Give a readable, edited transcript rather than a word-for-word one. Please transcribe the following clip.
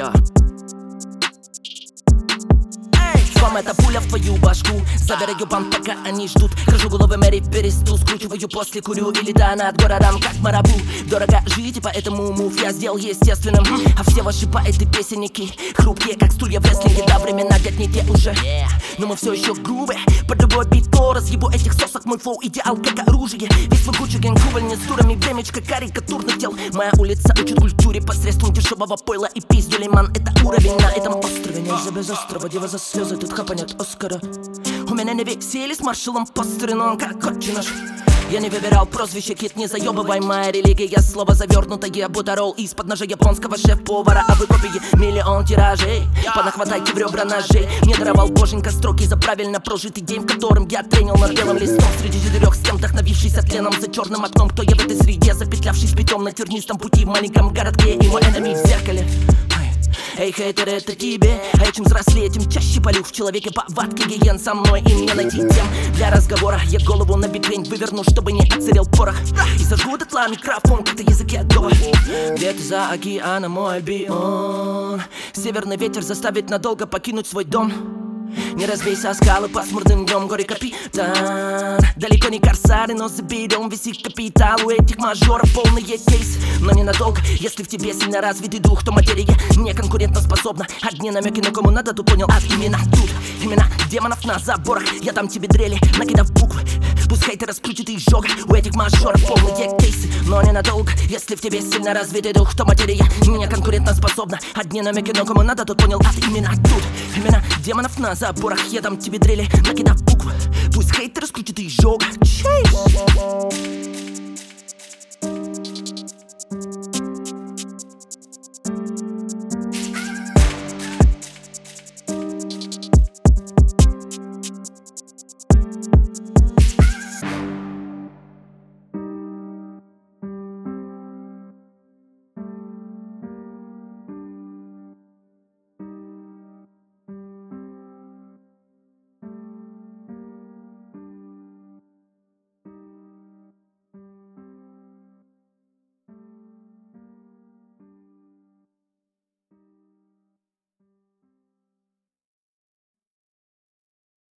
Вам это пуля в твою башку. Забираю бан, пока они ждут. Кружу головы Мэри пересту. Скручиваю после курю и летаю над городом, как марабу. Дорого жить, и поэтому мув я сделал естественным. А все ваши поэты песенники хрупкие, как стулья в рестлинге. Да, времена дед не те уже, но мы все еще грубые. Под любой бит, то разъебу этих сосок. Мой флоу идеал, как оружие. Весь свой кучу гэнг-увольни с турами времечко карикатурных тел. Моя улица учит культуре посредством дешевого пойла и пиздюлей. Ман, это уровень на этом острове. Нельзя без острова, дева за слезы, тут хапанет Оскара. У меня не веселье с маршалом постеры, но он как отче наш. Я не выбирал прозвище, кит, не заебывай. Моя религия, слово завернутое, будто ролл из-под ножа японского шеф-повара. А вы копии миллион тиражей, понахватайте в ребра ножей. Мне даровал боженька строки за правильно прожитый день, в котором я тренил над белым листом. Среди четырех стен, вдохновившийся тленом за черным окном. Кто я в этой среде, запетлявшись путем на тернистом пути в маленьком городке. И мой энеми в зеркале. Эй, хейтер, это тебе. А я чем взрослее, тем чаще палю в человеке повадки гиен со мной. И мне найти тем для разговора. Я голову на бикрень выверну, чтобы не отсырел порох. И зажгу дотла микрофон, как-то языки отдова. Где-то за океаном мой альбион. Северный ветер заставит надолго покинуть свой дом. Не разбейся о скалы пасмурным днем, горе капитан. Далеко не корсары, но заберем весь их капитал. У этих мажоров полные кейсы, но ненадолго. Если в тебе сильно развитый дух, то материя не конкурентоспособна. Одни намеки, но кому надо, тут понял, имена тут. Имена демонов на заборах. Я дам тебе дрели, накидав буквы. Пускай ты расплющит и изжога. У этих мажоров полные кейсы, но ненадолго. Если в тебе сильно развитый дух, то материя не конкурентоспособна. Одни намеки, но кому надо, тут понял, имена тут. Имена демонов на заборах. Я дам тебе дрели, накидав